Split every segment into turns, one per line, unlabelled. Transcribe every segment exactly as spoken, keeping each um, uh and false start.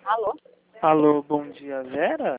Alô?
Alô, bom dia, Vera?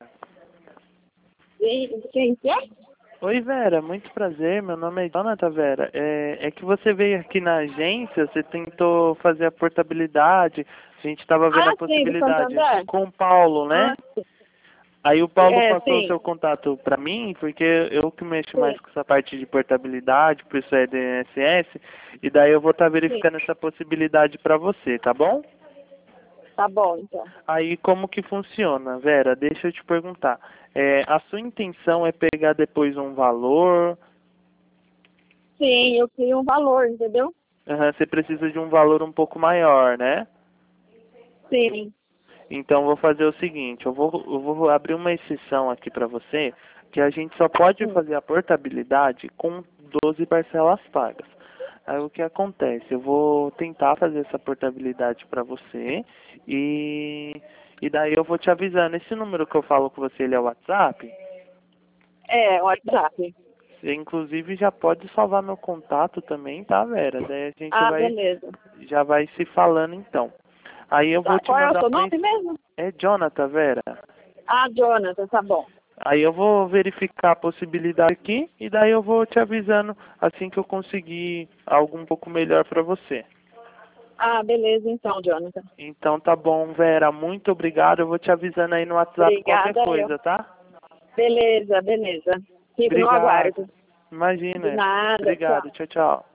E quem que é?
Oi, Vera, muito prazer, meu nome é Jonathan, Vera. É, é que você veio aqui na agência, você tentou fazer a portabilidade, a gente estava vendo
Ah,
a
sim, do
possibilidade
Santander?
com o Paulo,
Ah,
né? Aí o Paulo
é,
passou o
sim,
seu contato para mim, porque eu que mexo mais
sim,
com essa parte de portabilidade, por isso é D N S S, e daí eu vou estar
sim.
verificando essa possibilidade para você, tá bom?
Tá bom, então.
Aí como que funciona, Vera? Deixa eu te perguntar. É, a sua intenção é pegar depois um valor?
Sim, eu queria um valor, entendeu?
Aham, você precisa de um valor um pouco maior, né?
Sim.
Então vou fazer o seguinte, eu vou, eu vou abrir uma exceção aqui para você, que a gente só pode
Hum.
fazer a portabilidade com doze parcelas pagas. Aí o que acontece? Eu vou tentar fazer essa portabilidade para você e, e daí eu vou te avisando. Esse número que eu falo com você, ele é o WhatsApp?
É, WhatsApp.
Você inclusive já pode salvar meu contato também, tá, Vera? Daí a gente
Ah,
vai
beleza.
já vai se falando então. Aí eu vou
Tá.
te
Qual é o
mandar
seu
uma...
nome mesmo?
É Jonathan, Vera.
Ah, Jonathan, tá bom.
Aí eu vou verificar a possibilidade aqui e daí eu vou te avisando assim que eu conseguir algo um pouco melhor para você.
Ah, beleza então, Jonathan.
Então tá bom, Vera. Muito obrigado. Eu vou te avisando aí no WhatsApp qualquer
Obrigada, eu.
coisa, tá?
Beleza, beleza. Fico no
Obrigado.
aguardo. De
Imagina.
nada,
Obrigado.
tchau.
Tchau, tchau.